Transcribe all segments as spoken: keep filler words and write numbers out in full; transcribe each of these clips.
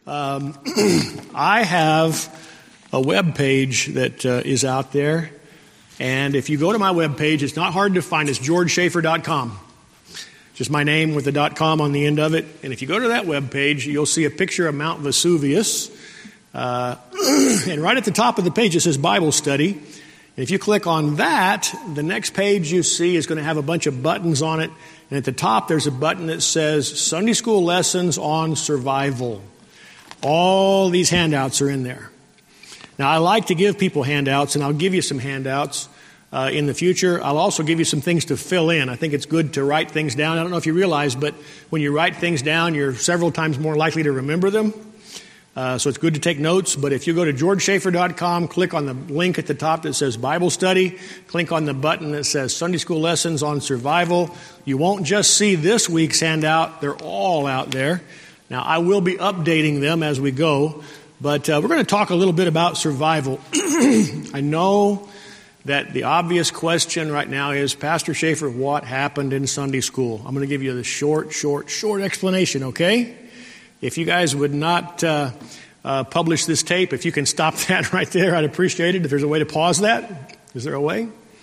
Um, I have a web page that uh, is out there, and if you go to my web page, it's not hard to find. It's george schaefer dot com. Just my name with the .com on the end of it. And if you go to that web page, you'll see a picture of Mount Vesuvius. Uh, and right at the top of the page, it says Bible Study. And if you click on that, the next page you see is going to have a bunch of buttons on it. And at the top, there's a button that says Sunday School Lessons on Survival. All these handouts are in there. Now, I like to give people handouts, and I'll give you some handouts uh, in the future. I'll also give you some things to fill in. I think it's good to write things down. I don't know if you realize, but when you write things down, you're several times more likely to remember them. Uh, so it's good to take notes. But if you go to george schaefer dot com, click on the link at the top that says Bible Study, click on the button that says Sunday School Lessons on Survival. You won't just see this week's handout. They're all out there. Now, I will be updating them as we go, but uh, we're going to talk a little bit about survival. I know that the obvious question right now is, Pastor Schaefer, what happened in Sunday school? I'm going to give you the short, short, short explanation, okay? If you guys would not uh, uh, publish this tape, if you can stop that right there, I'd appreciate it. If there's a way to pause that, is there a way?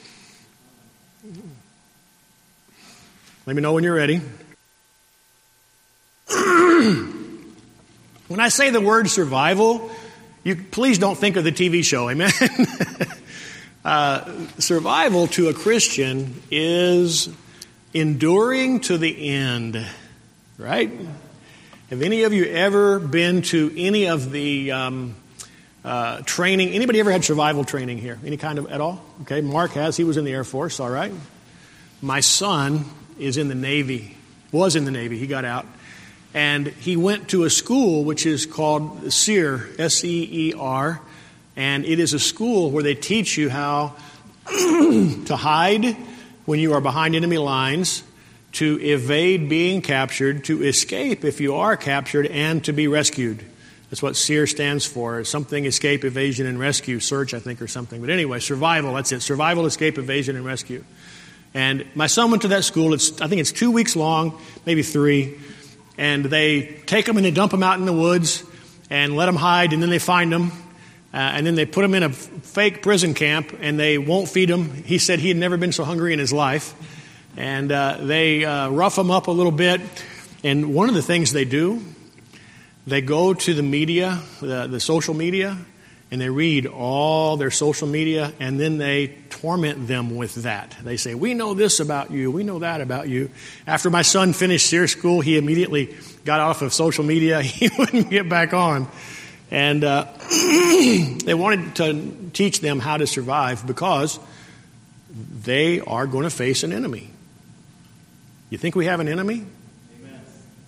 Let me know when you're ready. When I say the word survival, you please don't think of the T V show, amen? uh, survival to a Christian is enduring to the end, right? Have any of you ever been to any of the um, uh, training? Anybody ever had survival training here? Any kind of at all? Okay, Mark has. He was in the Air Force, all right. My son is in the Navy, was in the Navy. He got out. And he went to a school which is called SEER, S E E R, and it is a school where they teach you how to hide when you are behind enemy lines, to evade being captured, to escape if you are captured, and to be rescued. That's what SEER stands for. It's something escape, evasion, and rescue, search, I think, or something. But anyway, survival, that's it. Survival, escape, evasion, and rescue. And my son went to that school. It's I think it's two weeks long, maybe three. And they take them and they dump them out in the woods and let them hide, and then they find them. Uh, and then they put them in a f- fake prison camp, and they won't feed them. He said he had never been so hungry in his life. And uh, they uh, rough them up a little bit. And one of the things they do, they go to the media, the, the social media, and they read all their social media, and then they torment them with that. They say, we know this about you, we know that about you. After my son finished SEER school, he immediately got off of social media. He wouldn't get back on. And uh, they wanted to teach them how to survive because they are going to face an enemy. You think we have an enemy? Amen.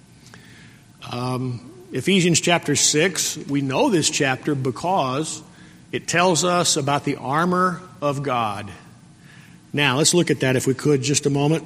Um, Ephesians chapter six, we know this chapter because it tells us about the armor of God. Now, let's look at that if we could just a moment.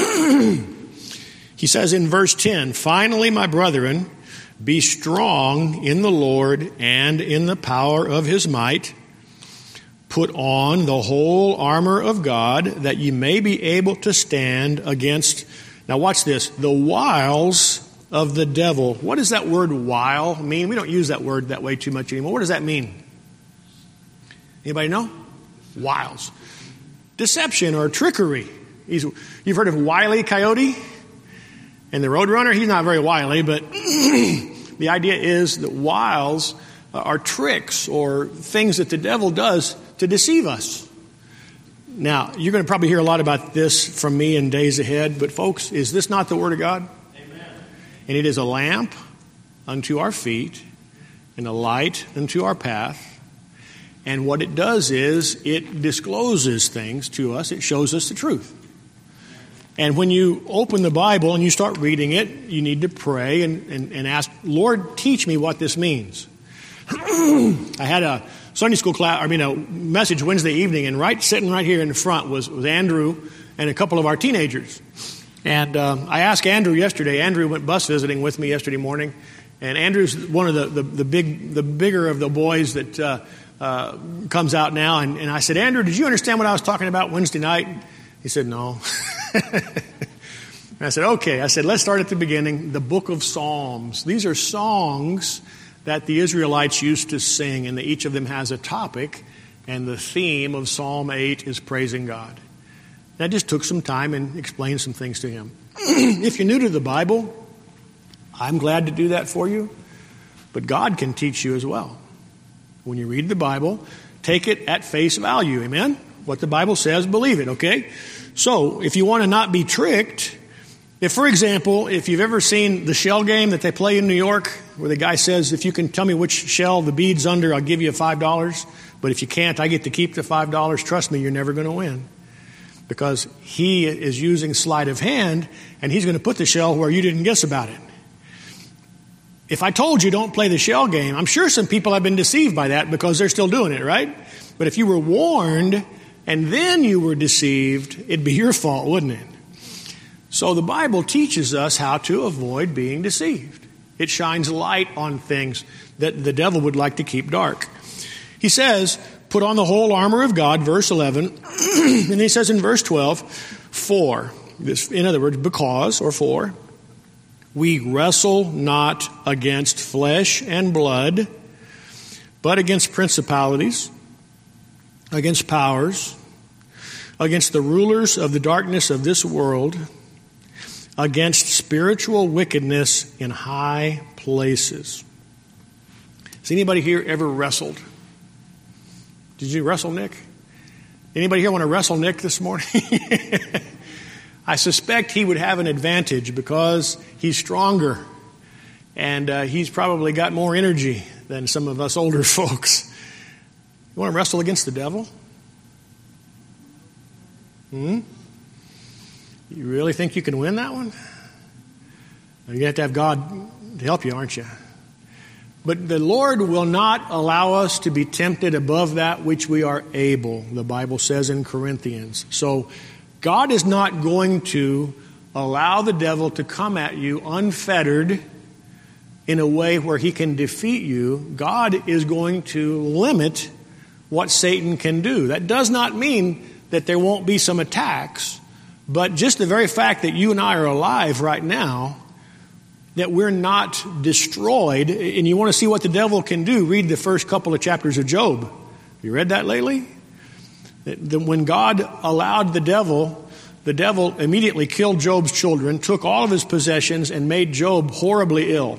He says in verse ten, finally, my brethren, be strong in the Lord and in the power of his might. Put on the whole armor of God that ye may be able to stand against, now watch this, the wiles of the devil. What does that word wile mean? We don't use that word that way too much anymore. What does that mean? Anybody know? Wiles. Deception or trickery. He's, you've heard of Wile E. Coyote and the Roadrunner? He's not very wily, but the idea is that wiles are tricks or things that the devil does to deceive us. Now, you're going to probably hear a lot about this from me in days ahead, but folks, is this not the Word of God? And it is a lamp unto our feet and a light unto our path. And what it does is it discloses things to us. It shows us the truth. And when you open the Bible and you start reading it, you need to pray and, and, and ask, Lord, teach me what this means. I had a Sunday school class, I mean a message Wednesday evening, and right sitting right here in the front was, was Andrew and a couple of our teenagers. And um, I asked Andrew yesterday. Andrew went bus visiting with me yesterday morning, and Andrew's one of the, the, the big, the bigger of the boys that uh, uh, comes out now. And, and I said, Andrew, did you understand what I was talking about Wednesday night? He said, no. And I said, okay. I said, let's start at the beginning. The book of Psalms. These are songs that the Israelites used to sing, and each of them has a topic, and the theme of Psalm eight is praising God. And I just took some time and explained some things to him. If you're new to the Bible, I'm glad to do that for you, but God can teach you as well. When you read the Bible, take it at face value, amen? What the Bible says, believe it, okay? So, if you want to not be tricked, if, for example, if you've ever seen the shell game that they play in New York, where the guy says, if you can tell me which shell the bead's under, I'll give you five dollars. But if you can't, I get to keep the five dollars. Trust me, you're never going to win. Because he is using sleight of hand, and he's going to put the shell where you didn't guess about it. If I told you don't play the shell game, I'm sure some people have been deceived by that because they're still doing it, right? But if you were warned and then you were deceived, it'd be your fault, wouldn't it? So the Bible teaches us how to avoid being deceived. It shines light on things that the devil would like to keep dark. He says, put on the whole armor of God, verse eleven, and he says in verse twelve, for, this, in other words, because or for, we wrestle not against flesh and blood, but against principalities, against powers, against the rulers of the darkness of this world, against spiritual wickedness in high places. Has anybody here ever wrestled? Did you wrestle Nick? Anybody here want to wrestle Nick this morning? I suspect he would have an advantage because he's stronger and uh, he's probably got more energy than some of us older folks. You want to wrestle against the devil? Hmm? You really think you can win that one? You're going to have to have God to help you, aren't you? But the Lord will not allow us to be tempted above that which we are able, the Bible says in Corinthians. So God is not going to allow the devil to come at you unfettered in a way where he can defeat you. God is going to limit what Satan can do. That does not mean that there won't be some attacks, but just the very fact that you and I are alive right now, that we're not destroyed, and you want to see what the devil can do, read the first couple of chapters of Job. You read that lately? When God allowed the devil, the devil immediately killed Job's children, took all of his possessions, and made Job horribly ill.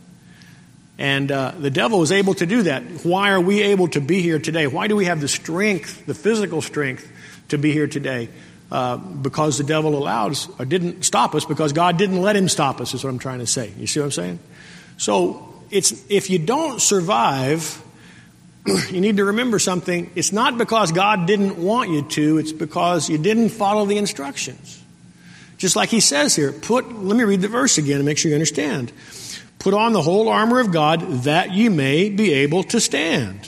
And uh, the devil was able to do that. Why are we able to be here today? Why do we have the strength, the physical strength, to be here today? Uh, because the devil allowed us, or didn't stop us, because God didn't let him stop us, is what I'm trying to say. You see what I'm saying? So it's if you don't survive, you need to remember something. It's not because God didn't want you to, it's because you didn't follow the instructions. Just like he says here, put, let me read the verse again and make sure you understand. Put on the whole armor of God that ye may be able to stand.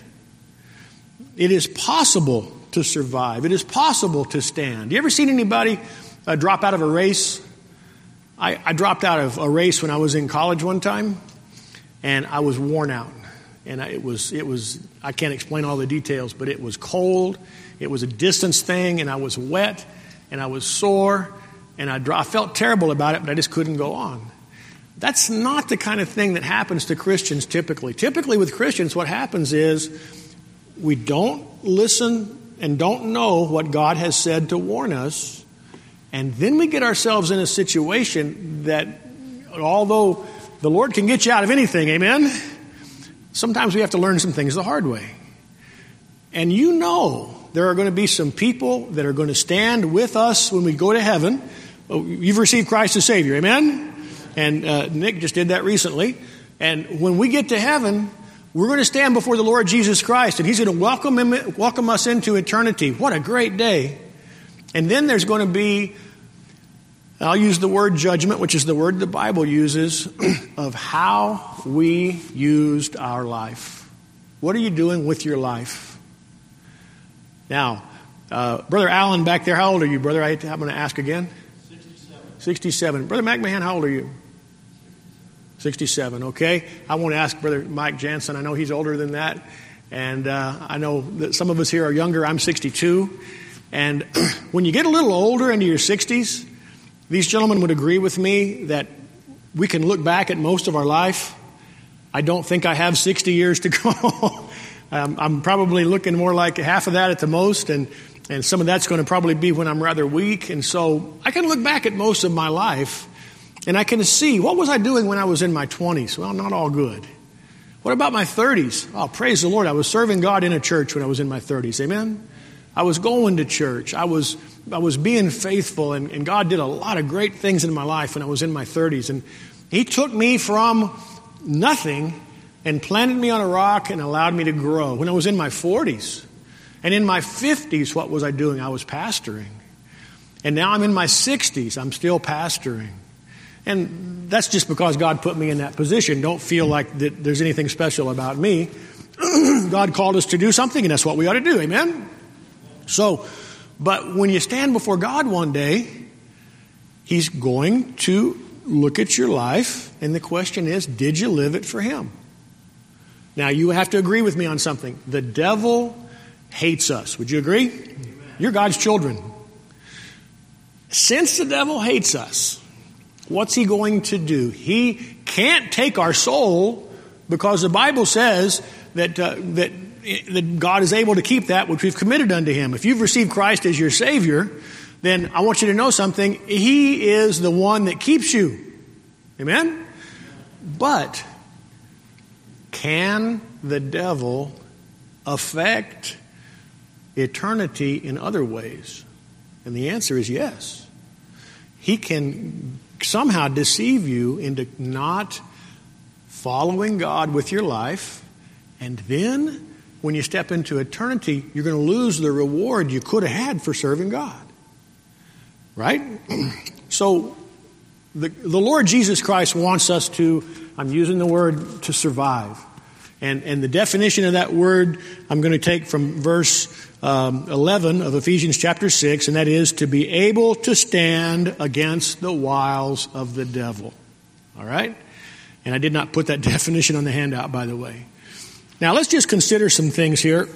It is possible to survive. It is possible to stand. You ever seen anybody uh, drop out of a race? I, I dropped out of a race when I was in college one time, and I was worn out. And I, it was, it was, I can't explain all the details, but it was cold. It was a distance thing, and I was wet, and I was sore, and I, dro- I felt terrible about it, but I just couldn't go on. That's not the kind of thing that happens to Christians typically. Typically with Christians, what happens is we don't listen and don't know what God has said to warn us, and then we get ourselves in a situation that, although the Lord can get you out of anything, amen, sometimes we have to learn some things the hard way. And you know there are going to be some people that are going to stand with us when we go to heaven. You've received Christ as Savior, amen? And uh, Nick just did that recently. And when we get to heaven, we're going to stand before the Lord Jesus Christ, and he's going to welcome him, welcome us into eternity. What a great day. And then there's going to be, I'll use the word judgment, which is the word the Bible uses, of how we used our life. What are you doing with your life? Now, uh, Brother Allen back there, how old are you, brother? I, I'm going to ask again. sixty-seven. sixty-seven. Brother McMahon, how old are you? sixty-seven, okay. I want to ask Brother Mike Jansen. I know he's older than that. And uh, I know that some of us here are younger. I'm sixty-two. And when you get a little older into your sixties, these gentlemen would agree with me that we can look back at most of our life. I don't think I have sixty years to go. um, I'm probably looking more like half of that at the most, and, and some of that's going to probably be when I'm rather weak. And so I can look back at most of my life, and I can see, what was I doing when I was in my twenties? Well, not all good. What about my thirties? Oh, praise the Lord. I was serving God in a church when I was in my thirties. Amen? I was going to church. I was I was being faithful, and, and God did a lot of great things in my life when I was in my thirties. And He took me from nothing and planted me on a rock and allowed me to grow. When I was in my forties and in my fifties, what was I doing? I was pastoring. And now I'm in my sixties. I'm still pastoring. And that's just because God put me in that position. Don't feel like that there's anything special about me. God called us to do something, and that's what we ought to do. Amen? So, but when you stand before God one day, He's going to look at your life, and the question is, did you live it for Him? Now, you have to agree with me on something. The devil hates us. Would you agree? Amen. You're God's children. Since the devil hates us, what's he going to do? He can't take our soul, because the Bible says that uh, that that God is able to keep that which we've committed unto Him. If you've received Christ as your Savior, then I want you to know something. He is the one that keeps you. Amen? But can the devil affect eternity in other ways? And the answer is yes. He can somehow deceive you into not following God with your life, and then when you step into eternity, you're going to lose the reward you could have had for serving God. Right? So the, the Lord Jesus Christ wants us to, I'm using the word, to survive. And, and the definition of that word I'm going to take from verse um, eleven of Ephesians chapter six, and that is to be able to stand against the wiles of the devil. All right? And I did not put that definition on the handout, by the way. Now, let's just consider some things here.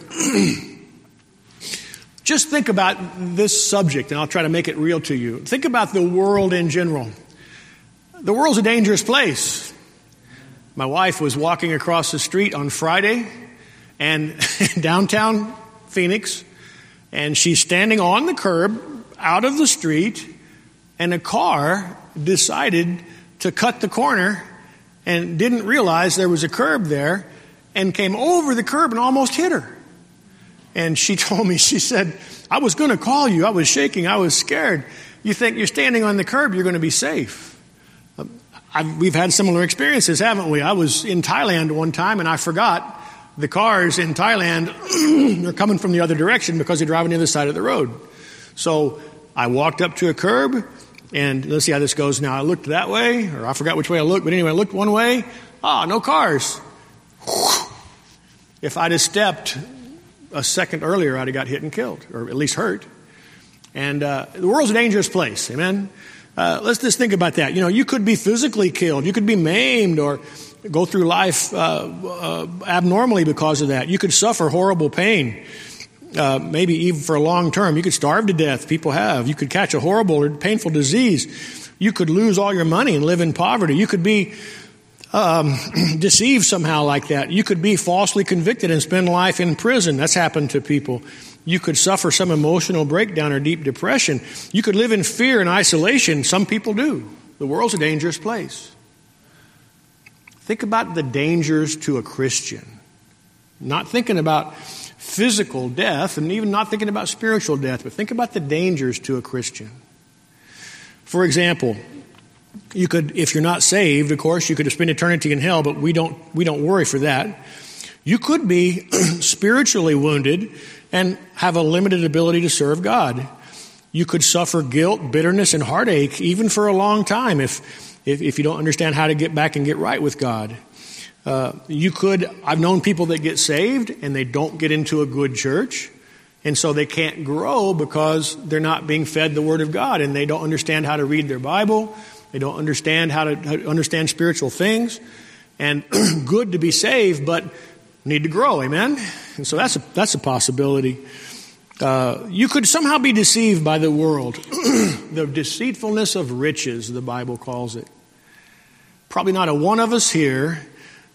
Just think about this subject, and I'll try to make it real to you. Think about the world in general. The world's a dangerous place. My wife was walking across the street on Friday and downtown Phoenix, and she's standing on the curb out of the street, and a car decided to cut the corner and didn't realize there was a curb there and came over the curb and almost hit her. And she told me, she said, I was going to call you. I was shaking. I was scared. You think you're standing on the curb, you're going to be safe. I've, we've had similar experiences, haven't we? I was in Thailand one time, and I forgot the cars in Thailand are coming from the other direction because they're driving the other side of the road. So I walked up to a curb, and let's see how this goes now. I looked that way, or I forgot which way I looked, but anyway, I looked one way. Ah, no cars. If I'd have stepped a second earlier, I'd have got hit and killed, or at least hurt. And uh, the world's a dangerous place, amen? Uh, let's just think about that. You know, you could be physically killed. You could be maimed or go through life uh, uh, abnormally because of that. You could suffer horrible pain, uh, maybe even for a long term. You could starve to death. People have. You could catch a horrible or painful disease. You could lose all your money and live in poverty. You could be um, deceived somehow like that. You could be falsely convicted and spend life in prison. That's happened to people. You could suffer some emotional breakdown or deep depression. You could live in fear and isolation. Some people do. The world's a dangerous place. Think about the dangers to a Christian. Not thinking about physical death and even not thinking about spiritual death, but think about the dangers to a Christian. For example, you could, if you're not saved, of course, you could spend eternity in hell, but we don't, we don't worry for that. You could be spiritually wounded and have a limited ability to serve God. You could suffer guilt, bitterness, and heartache even for a long time if if, if you don't understand how to get back and get right with God. Uh, you could, I've known people that get saved and they don't get into a good church, and so they can't grow because they're not being fed the Word of God, and they don't understand how to read their Bible. They don't understand how to, how to understand spiritual things. And good to be saved, but need to grow, amen? And so that's a, that's a possibility. Uh, you could somehow be deceived by the world. The deceitfulness of riches, the Bible calls it. Probably not a one of us here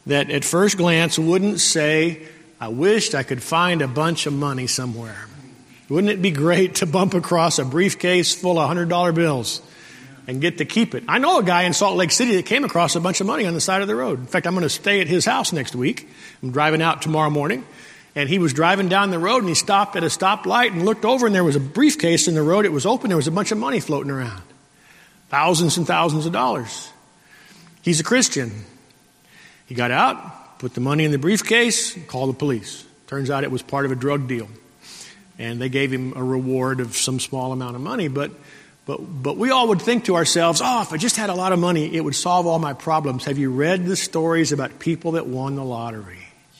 that at first glance wouldn't say, I wished I could find a bunch of money somewhere. Wouldn't it be great to bump across a briefcase full of one hundred dollar bills and get to keep it? I know a guy in Salt Lake City that came across a bunch of money on the side of the road. In fact, I'm going to stay at his house next week. I'm driving out tomorrow morning. And he was driving down the road and he stopped at a stoplight and looked over and there was a briefcase in the road. It was open. There was a bunch of money floating around. Thousands and thousands of dollars. He's a Christian. He got out, put the money in the briefcase, and called the police. Turns out it was part of a drug deal. And they gave him a reward of some small amount of money. But but but we all would think to ourselves, oh, if I just had a lot of money, it would solve all my problems. Have you read the stories about people that won the lottery?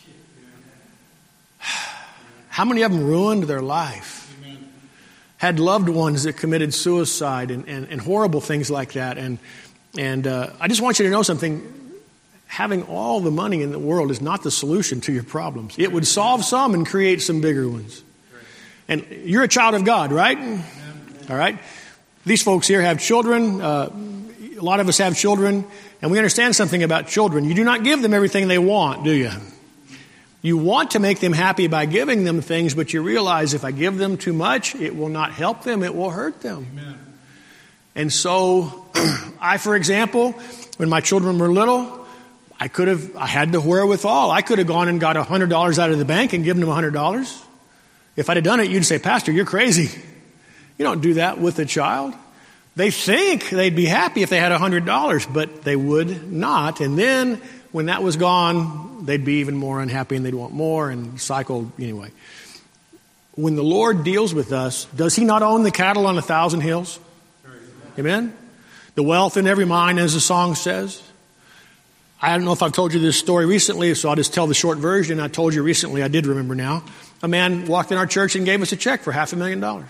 How many of them ruined their life? Amen. Had loved ones that committed suicide and, and, and horrible things like that. And and uh, I just want you to know something. Having all the money in the world is not the solution to your problems. It would solve some and create some bigger ones. And you're a child of God, right? Amen. All right. These folks here have children. Uh, a lot of us have children. And we understand something about children. You do not give them everything they want, do you? You want to make them happy by giving them things, but you realize if I give them too much, it will not help them, it will hurt them. Amen. And so, I, for example, when my children were little, I could have, I had the wherewithal. I could have gone and got one hundred dollars out of the bank and given them one hundred dollars. If I'd have done it, you'd say, Pastor, you're crazy. You don't do that with a child. They think they'd be happy if they had one hundred dollars, but they would not. And then, when that was gone, they'd be even more unhappy and they'd want more and cycle anyway. When the Lord deals with us, does He not own the cattle on a thousand hills? Amen? The wealth in every mine, as the song says. I don't know if I've told you this story recently, so I'll just tell the short version. I told you recently, I did remember now. A man walked in our church and gave us a check for half a million dollars.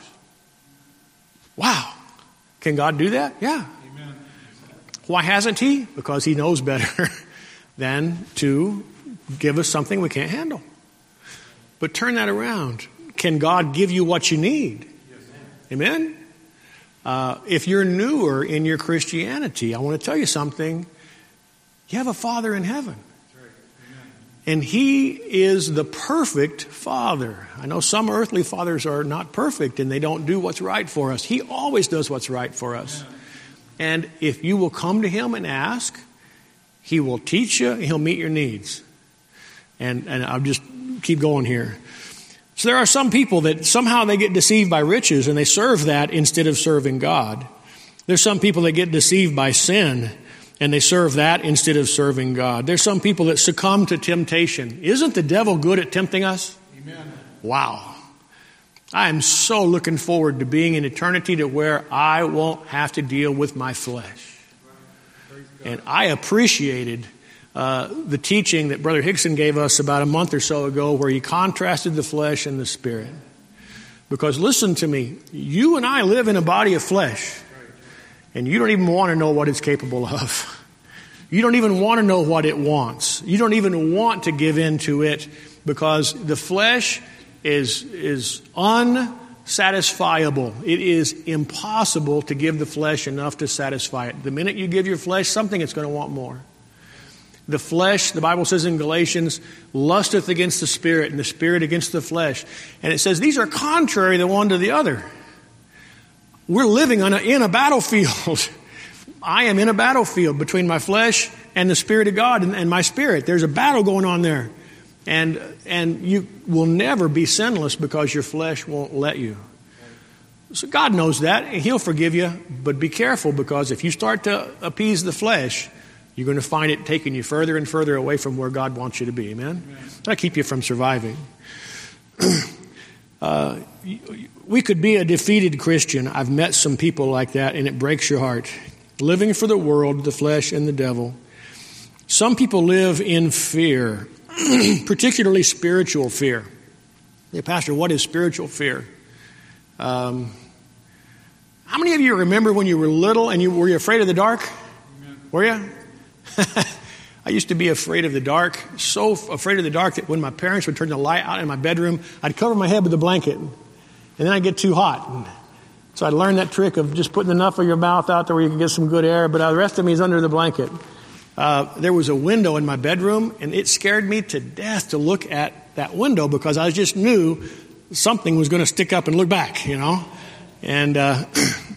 Wow. Can God do that? Yeah. Amen. Why hasn't He? Because He knows better than to give us something we can't handle. But turn that around. Can God give you what you need? Yes. Amen? Uh, if you're newer in your Christianity, I want to tell you something. You have a Father in heaven. Right. And He is the perfect Father. I know some earthly fathers are not perfect and they don't do what's right for us. He always does what's right for us. Amen. And if you will come to Him and ask, He will teach you, He'll meet your needs. And and I'll just keep going here. So there are some people that somehow they get deceived by riches and they serve that instead of serving God. There's some people that get deceived by sin and they serve that instead of serving God. There's some people that succumb to temptation. Isn't the devil good at tempting us? Amen. Wow. I am so looking forward to being in eternity to where I won't have to deal with my flesh. And I appreciated uh, the teaching that Brother Hickson gave us about a month or so ago where he contrasted the flesh and the spirit. Because listen to me, you and I live in a body of flesh. And you don't even want to know what it's capable of. You don't even want to know what it wants. You don't even want to give in to it because the flesh is, is unsatisfiable. It is impossible to give the flesh enough to satisfy it. The minute you give your flesh something, it's going to want more. The flesh, the Bible says in Galatians, lusteth against the spirit and the spirit against the flesh. And it says these are contrary the one to the other. We're living on a, in a battlefield. I am in a battlefield between my flesh and the Spirit of God and, and my spirit. There's a battle going on there. And and you will never be sinless because your flesh won't let you. So God knows that, and He'll forgive you. But be careful, because if you start to appease the flesh, you're going to find it taking you further and further away from where God wants you to be. Amen? Amen. That'll keep you from surviving. uh, we could be a defeated Christian. I've met some people like that, and it breaks your heart. Living for the world, the flesh, and the devil. Some people live in fear, particularly spiritual fear. Hey, Pastor, what is spiritual fear? Um, how many of you remember when you were little and you were you afraid of the dark? Amen. Were you? I used to be afraid of the dark, so afraid of the dark that when my parents would turn the light out in my bedroom, I'd cover my head with a blanket, and then I'd get too hot. So I learned that trick of just putting enough of your mouth out there where you can get some good air, but the rest of me is under the blanket. Uh, there was a window in my bedroom, and it scared me to death to look at that window because I just knew something was going to stick up and look back, you know. And uh,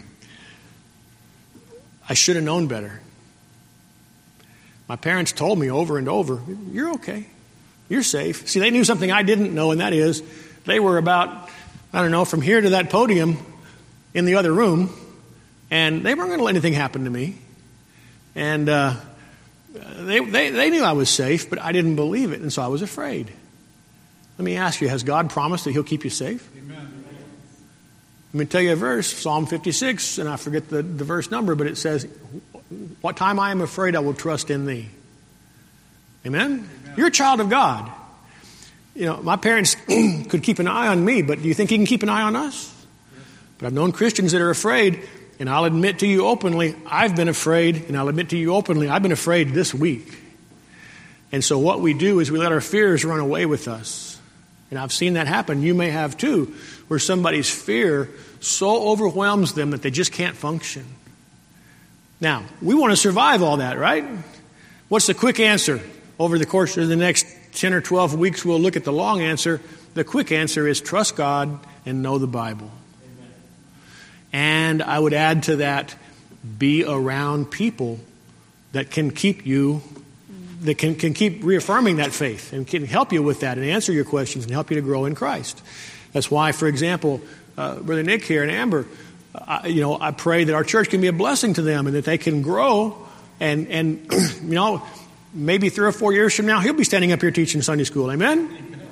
I should have known better. My parents told me over and over, you're okay. You're safe. See, they knew something I didn't know, and that is they were about, I don't know, from here to that podium in the other room, and they weren't going to let anything happen to me. And uh, they, they, they knew I was safe, but I didn't believe it, and so I was afraid. Let me ask you, has God promised that he'll keep you safe? Amen. Let me tell you a verse, Psalm fifty-six, and I forget the, the verse number, but it says, what time I am afraid, I will trust in thee. Amen? Amen. You're a child of God. You know, my parents could keep an eye on me, but do you think he can keep an eye on us? Yes. But I've known Christians that are afraid, and I'll admit to you openly, I've been afraid, and I'll admit to you openly, I've been afraid this week. And so what we do is we let our fears run away with us. And I've seen that happen. You may have too, where somebody's fear so overwhelms them that they just can't function. Now, we want to survive all that, right? What's the quick answer? Over the course of the next ten or twelve weeks, we'll look at the long answer. The quick answer is trust God and know the Bible. Amen. And I would add to that, be around people that can keep you, that can, can keep reaffirming that faith and can help you with that and answer your questions and help you to grow in Christ. That's why, for example, uh, Brother Nick here and Amber, I, you know, I pray that our church can be a blessing to them and that they can grow and, and you know, maybe three or four years from now, he'll be standing up here teaching Sunday school. Amen?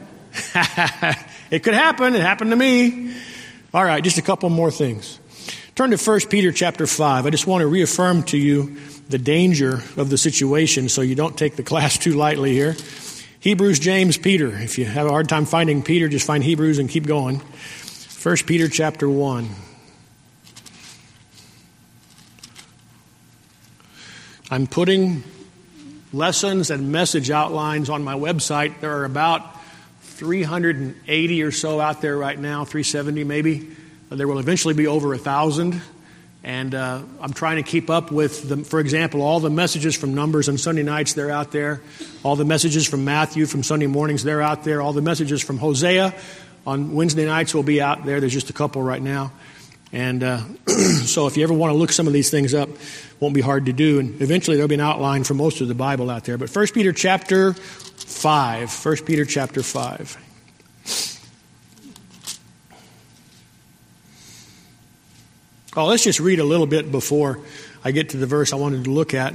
It could happen. It happened to me. All right, just a couple more things. Turn to First Peter chapter five. I just want to reaffirm to you the danger of the situation so you don't take the class too lightly here. Hebrews, James, Peter. If you have a hard time finding Peter, just find Hebrews and keep going. First Peter chapter one. I'm putting lessons and message outlines on my website. There are about three hundred eighty or so out there right now, three seventy maybe. There will eventually be over a thousand. And uh, I'm trying to keep up with, the, for example, all the messages from Numbers on Sunday nights, they're out there. All the messages from Matthew from Sunday mornings, they're out there. All the messages from Hosea on Wednesday nights will be out there. There's just a couple right now. And uh, so if you ever want to look some of these things up, it won't be hard to do. And eventually there'll be an outline for most of the Bible out there. But First Peter chapter five. First Peter chapter five. Oh, let's just read a little bit before I get to the verse I wanted to look at.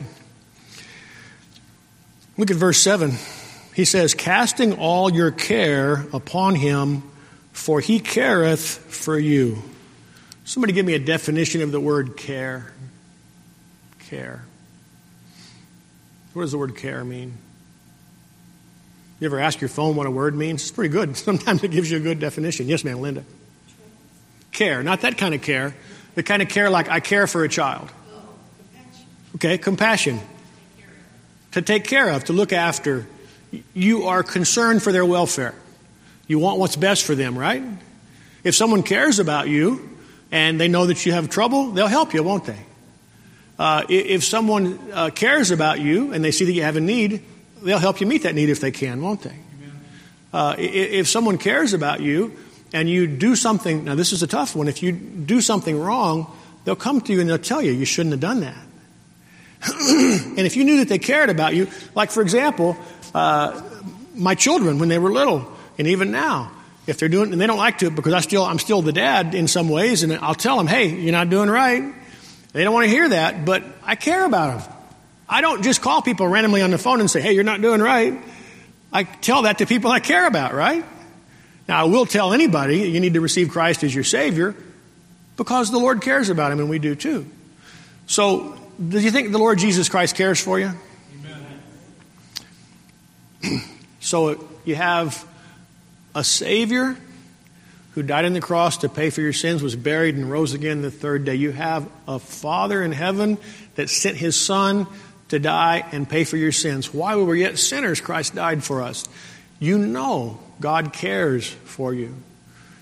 Look at verse seven. He says, casting all your care upon him, for he careth for you. Somebody give me a definition of the word care. Care. What does the word care mean? You ever ask your phone what a word means? It's pretty good. Sometimes it gives you a good definition. Yes, ma'am, Linda. Care. Not that kind of care. The kind of care like I care for a child. Okay, compassion. To take care of, to look after. You are concerned for their welfare. You want what's best for them, right? If someone cares about you and they know that you have trouble, they'll help you, won't they? Uh, if someone uh, cares about you and they see that you have a need, they'll help you meet that need if they can, won't they? Uh, if someone cares about you and you do something, now this is a tough one, if you do something wrong, they'll come to you and they'll tell you you shouldn't have done that. And if you knew that they cared about you, like for example, uh, my children when they were little, and even now, if they're doing, and they don't like to because I still, I'm still the dad in some ways, and I'll tell them, hey, you're not doing right. They don't want to hear that, but I care about them. I don't just call people randomly on the phone and say, hey, you're not doing right. I tell that to people I care about, right? Now, I will tell anybody you need to receive Christ as your Savior because the Lord cares about them, and we do too. So, do you think the Lord Jesus Christ cares for you? Amen. So, you have a Savior who died on the cross to pay for your sins, was buried, and rose again the third day. You have a Father in heaven that sent His Son to die and pay for your sins. While we were yet sinners, Christ died for us. You know God cares for you.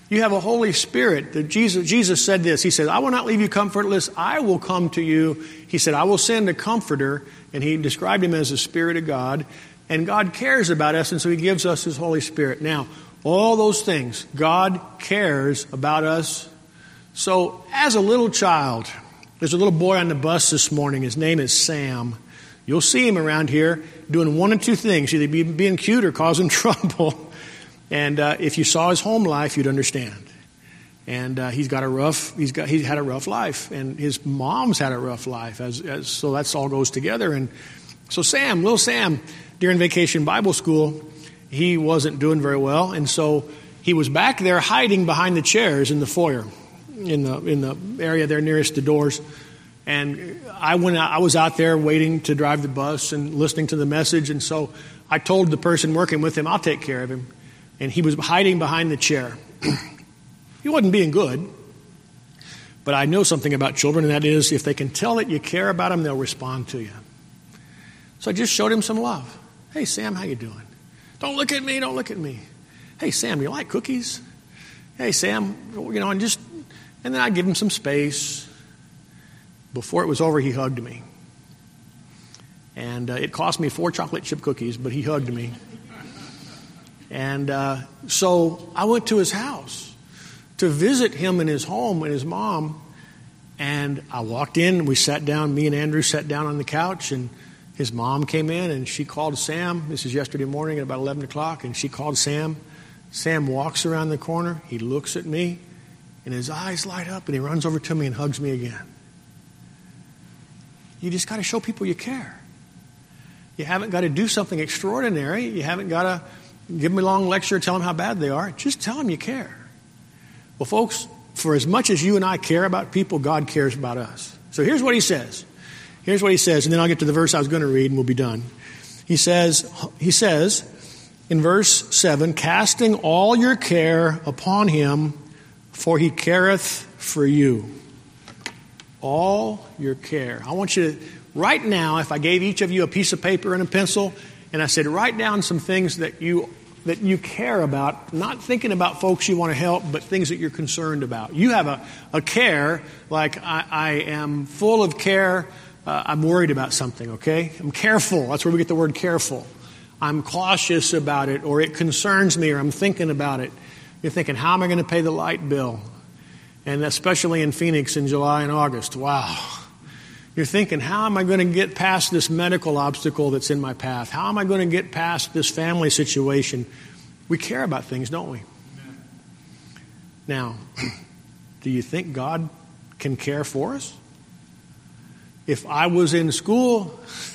You have a Holy Spirit. That Jesus, Jesus said this. He said, I will not leave you comfortless. I will come to you. He said, I will send a comforter. And he described him as the Spirit of God. And God cares about us, and so he gives us his Holy Spirit. Now, all those things, God cares about us. So as a little child, there's a little boy on the bus this morning. His name is Sam. You'll see him around here doing one of two things, either being cute or causing trouble. And uh, if you saw his home life, you'd understand. And uh, he's got a rough, he's got, he's had a rough life, and his mom's had a rough life. As, as so that's all goes together. And so Sam, little Sam, during Vacation Bible School, he wasn't doing very well, and so he was back there hiding behind the chairs in the foyer, in the in the area there nearest the doors. And I went out, I was out there waiting to drive the bus and listening to the message, and so I told the person working with him, I'll take care of him. And he was hiding behind the chair. He wasn't being good, but I know something about children, and that is if they can tell that you care about them, they'll respond to you. So I just showed him some love. Hey, Sam, how you doing? Don't look at me, don't look at me. Hey, Sam, you like cookies? Hey, Sam, you know, and just, and then I'd give him some space. Before it was over, he hugged me. And uh, it cost me four chocolate chip cookies, but he hugged me. And uh, so I went to his house to visit him in his home and his mom. And I walked in, we sat down, me and Andrew sat down on the couch, and his mom came in and she called Sam. This is yesterday morning at about eleven o'clock, and she called Sam. Sam walks around the corner, he looks at me, and his eyes light up, and he runs over to me and hugs me again. You just got to show people you care. You haven't got to do something extraordinary. You haven't got to give them a long lecture, tell them how bad they are. Just tell them you care. Well, folks, for as much as you and I care about people, God cares about us. So here's what he says. Here's what he says, and then I'll get to the verse I was going to read, and we'll be done. He says, he says in verse seven, casting all your care upon him, for he careth for you. All your care. I want you to, right now, if I gave each of you a piece of paper and a pencil, and I said, write down some things that you that you care about, not thinking about folks you want to help, but things that you're concerned about. You have a, a care, like I, I am full of care, uh, I'm worried about something, okay? I'm careful. That's where we get the word careful. I'm cautious about it, or it concerns me, or I'm thinking about it. You're thinking, how am I going to pay the light bill? And especially in Phoenix in July and August. Wow. You're thinking, how am I going to get past this medical obstacle that's in my path? How am I going to get past this family situation? We care about things, don't we? Amen. Now, do you think God can care for us? If I was in school,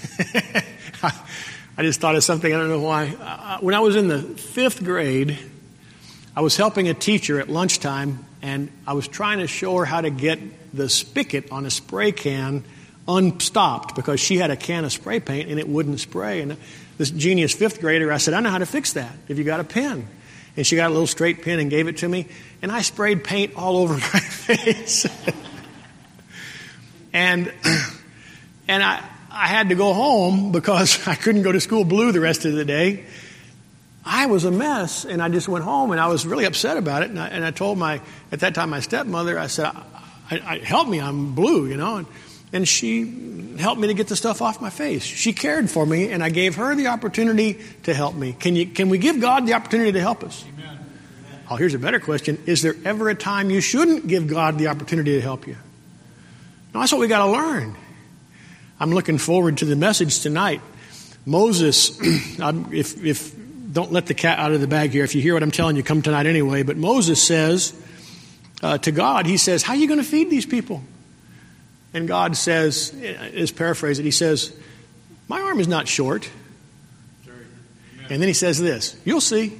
I just thought of something, I don't know why. When I was in the fifth grade, I was helping a teacher at lunchtime, and I was trying to show her how to get the spigot on a spray can unstopped because she had a can of spray paint and it wouldn't spray. And this genius fifth grader, I said, I know how to fix that if you got a pen. And she got a little straight pen and gave it to me, and I sprayed paint all over my face. and and I, I had to go home because I couldn't go to school blue the rest of the day. I was a mess, and I just went home, and I was really upset about it. And I, and I told my, at that time, my stepmother, I said, I, I, help me, I'm blue, you know. And, and she helped me to get the stuff off my face. She cared for me, and I gave her the opportunity to help me. Can you? Can we give God the opportunity to help us? Amen. Oh, here's a better question. Is there ever a time you shouldn't give God the opportunity to help you? No, that's what we got to learn. I'm looking forward to the message tonight. Moses, if, if don't let the cat out of the bag here. If you hear what I'm telling you, come tonight anyway. But Moses says uh, to God, he says, how are you going to feed these people? And God says, is paraphrase it, he says, my arm is not short. And then he says this, you'll see.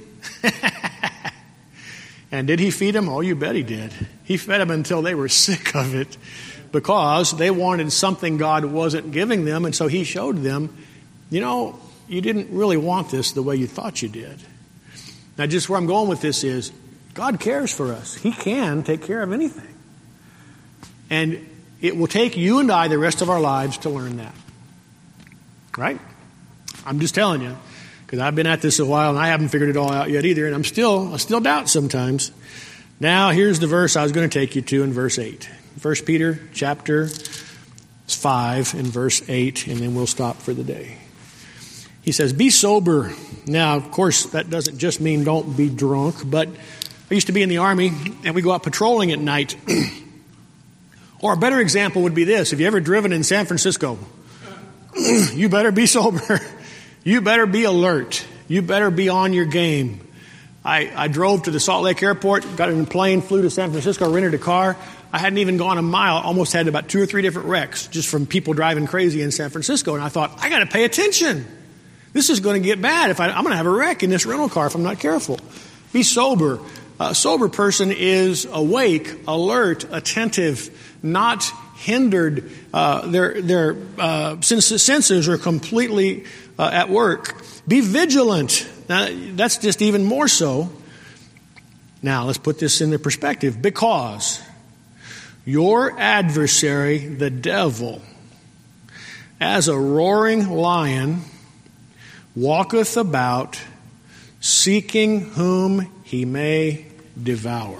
And did he feed them? Oh, you bet he did. He fed them until they were sick of it because they wanted something God wasn't giving them. And so he showed them, you know, you didn't really want this the way you thought you did. Now, just where I'm going with this is God cares for us. He can take care of anything. And it will take you and I the rest of our lives to learn that. Right? I'm just telling you, because I've been at this a while and I haven't figured it all out yet either, and I'm still, I still doubt sometimes. Now, here's the verse I was going to take you to in verse eight. First Peter chapter five and verse eight, and then we'll stop for the day. He says, be sober. Now, of course, that doesn't just mean don't be drunk, but I used to be in the Army, and we go out patrolling at night. Or a better example would be this. Have you ever driven in San Francisco? You better be sober. You better be alert. You better be on your game. I, I drove to the Salt Lake Airport, got in a plane, flew to San Francisco, rented a car. I hadn't even gone a mile, almost had about two or three different wrecks just from people driving crazy in San Francisco. And I thought, I got to pay attention. This is going to get bad. If I, I'm going to have a wreck in this rental car if I'm not careful. Be sober. A sober person is awake, alert, attentive, not hindered. Uh, their their uh, senses are completely uh, at work. Be vigilant. Now, that's just even more so. Now, let's put this into perspective. Because your adversary, the devil, as a roaring lion, walketh about, seeking whom he may devour.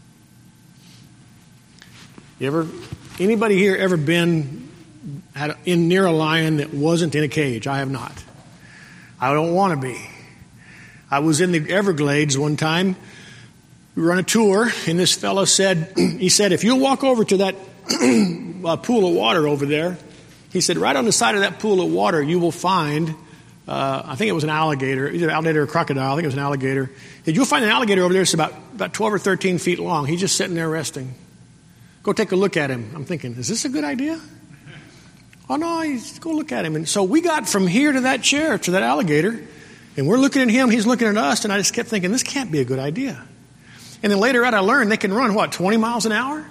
You ever, anybody here ever been had, in near a lion that wasn't in a cage? I have not. I don't want to be. I was in the Everglades one time. We were on a tour, and this fellow said, he said, if you'll walk over to that uh, pool of water over there, he said, right on the side of that pool of water, you will find, uh, I think it was an alligator, either an alligator or a crocodile, I think it was an alligator. He said, you'll find an alligator over there that's about, about twelve or thirteen feet long. He's just sitting there resting. Go take a look at him. I'm thinking, is this a good idea? Oh, no, he's, go look at him. And so we got from here to that chair, to that alligator, and we're looking at him, he's looking at us, and I just kept thinking, this can't be a good idea. And then later on, I learned they can run, what, twenty miles an hour?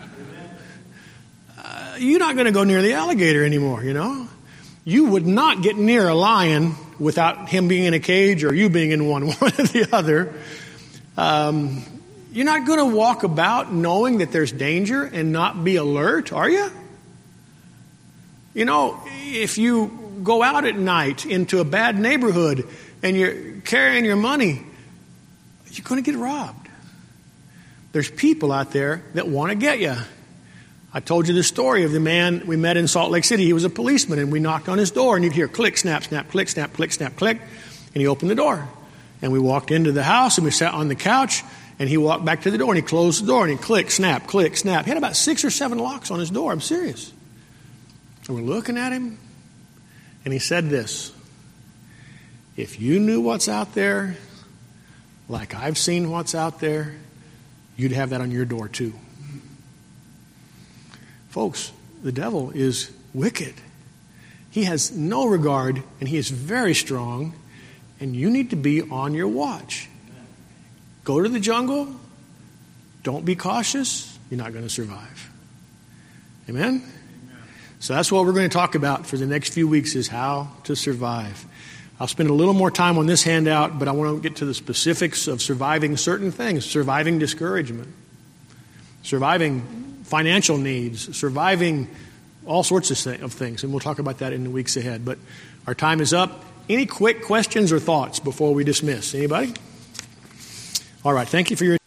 Uh, you're not going to go near the alligator anymore, you know? You would not get near a lion without him being in a cage or you being in one, one or the other. Um, you're not going to walk about knowing that there's danger and not be alert, are you? You know, if you go out at night into a bad neighborhood and you're carrying your money, you're going to get robbed. There's people out there that want to get you. I told you the story of the man we met in Salt Lake City. He was a policeman, and we knocked on his door, and you'd hear click, snap, snap, click, snap, click, snap, click, and he opened the door. And we walked into the house, and we sat on the couch, and he walked back to the door, and he closed the door, and he click, snap, click, snap. He had about six or seven locks on his door. I'm serious. And we're looking at him, and he said this, if you knew what's out there, like I've seen what's out there, you'd have that on your door too. Folks, the devil is wicked. He has no regard, and he is very strong, and you need to be on your watch. Go to the jungle. Don't be cautious. You're not going to survive. Amen? So that's what we're going to talk about for the next few weeks is how to survive. I'll spend a little more time on this handout, but I want to get to the specifics of surviving certain things, surviving discouragement, surviving financial needs, surviving all sorts of things, and we'll talk about that in the weeks ahead. But our time is up. Any quick questions or thoughts before we dismiss? Anybody? All right, thank you for your